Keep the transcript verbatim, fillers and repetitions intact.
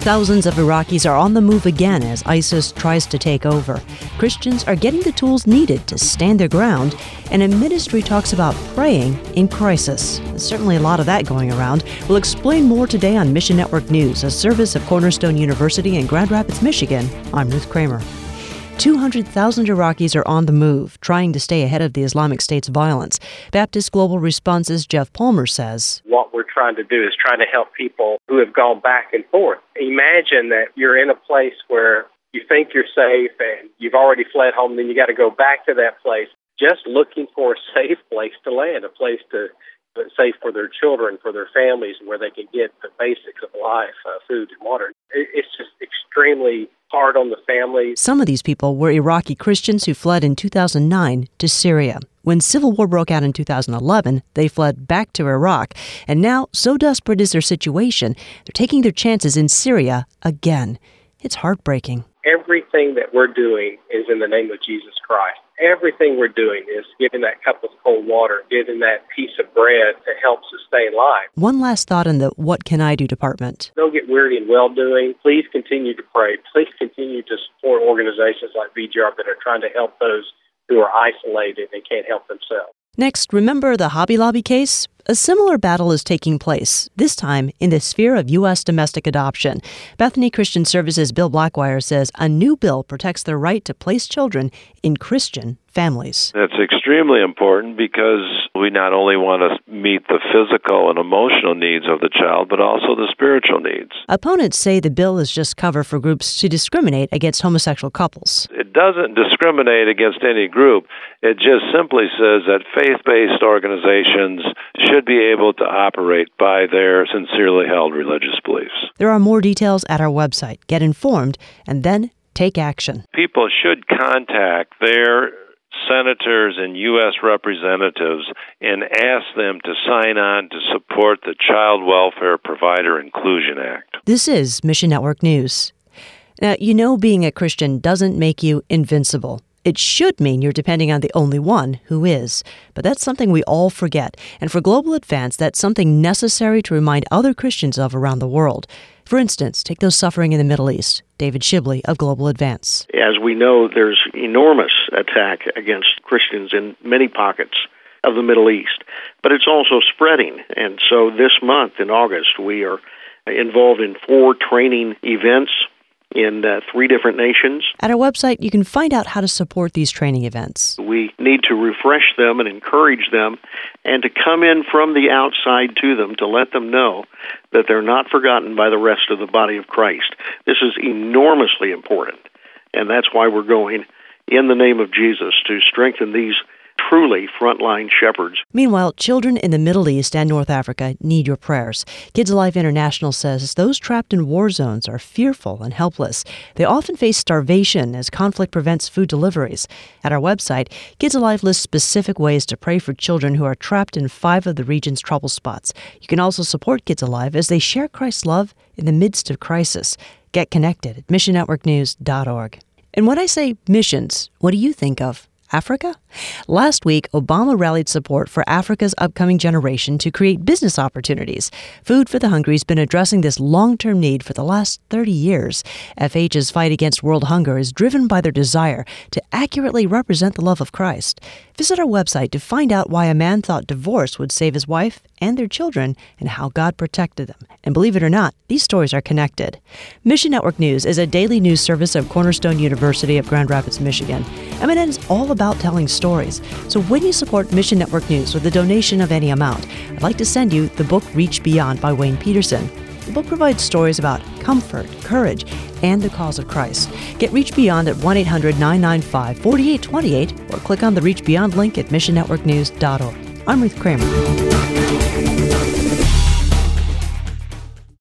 Thousands of Iraqis are on the move again as ISIS tries to take over. Christians are getting the tools needed to stand their ground, and a ministry talks about praying in crisis. There's certainly a lot of that going around. We'll explain more today on Mission Network News, a service of Cornerstone University in Grand Rapids, Michigan. I'm Ruth Kramer. two hundred thousand Iraqis are on the move, trying to stay ahead of the Islamic State's violence. Baptist Global Response's Jeff Palmer says, what we're trying to do is trying to help people who have gone back and forth. Imagine that you're in a place where you think you're safe and you've already fled home, then you got to go back to that place, just looking for a safe place to land, a place to safe for their children, for their families, where they can get the basics of life, uh, food and water. It's just extremely hard on the families. Some of these people were Iraqi Christians who fled in two thousand nine to Syria. When civil war broke out in two thousand eleven, they fled back to Iraq. And now, so desperate is their situation, they're taking their chances in Syria again. It's heartbreaking. Everything that we're doing is in the name of Jesus Christ. Everything we're doing is giving that cup of cold water, giving that piece of bread to help sustain life. One last thought in the What Can I Do department. Don't get weary in well-doing. Please continue to pray. Please continue to support organizations like V G R that are trying to help those who are isolated and can't help themselves. Next, remember the Hobby Lobby case? A similar battle is taking place, this time in the sphere of U S domestic adoption. Bethany Christian Services' Bill Blackwire says a new bill protects the right to place children in Christian families. It's extremely important because we not only want to meet the physical and emotional needs of the child, but also the spiritual needs. Opponents say the bill is just cover for groups to discriminate against homosexual couples. It doesn't discriminate against any group. It just simply says that faith-based organizations should be able to operate by their sincerely held religious beliefs. There are more details at our website. Get informed and then take action. People should contact their senators and U S representatives and ask them to sign on to support the Child Welfare Provider Inclusion Act. This is Mission Network News. Now, you know being a Christian doesn't make you invincible. It should mean you're depending on the only one who is. But that's something we all forget. And for Global Advance, that's something necessary to remind other Christians of around the world. For instance, take those suffering in the Middle East. David Shibley of Global Advance. As we know, there's enormous attack against Christians in many pockets of the Middle East. But it's also spreading. And so this month in August, we are involved in four training events in uh, three different nations. At our website, you can find out how to support these training events. We need to refresh them and encourage them and to come in from the outside to them to let them know that they're not forgotten by the rest of the body of Christ. This is enormously important, and that's why we're going in the name of Jesus to strengthen these truly frontline shepherds. Meanwhile, children in the Middle East and North Africa need your prayers. Kids Alive International says those trapped in war zones are fearful and helpless. They often face starvation as conflict prevents food deliveries. At our website, Kids Alive lists specific ways to pray for children who are trapped in five of the region's trouble spots. You can also support Kids Alive as they share Christ's love in the midst of crisis. Get connected at mission network news dot org. And when I say missions, what do you think of? Africa? Last week, Obama rallied support for Africa's upcoming generation to create business opportunities. Food for the Hungry has been addressing this long-term need for the last thirty years. F H's fight against world hunger is driven by their desire to accurately represent the love of Christ. Visit our website to find out why a man thought divorce would save his wife and their children and how God protected them. And believe it or not, these stories are connected. Mission Network News is a daily news service of Cornerstone University of Grand Rapids, Michigan. M N N is all about telling stories. So when you support Mission Network News with a donation of any amount, I'd like to send you the book Reach Beyond by Wayne Peterson. The book provides stories about comfort, courage, and the cause of Christ. Get Reach Beyond at one eight hundred nine nine five four eight two eight or click on the Reach Beyond link at mission network news dot org. I'm Ruth Kramer.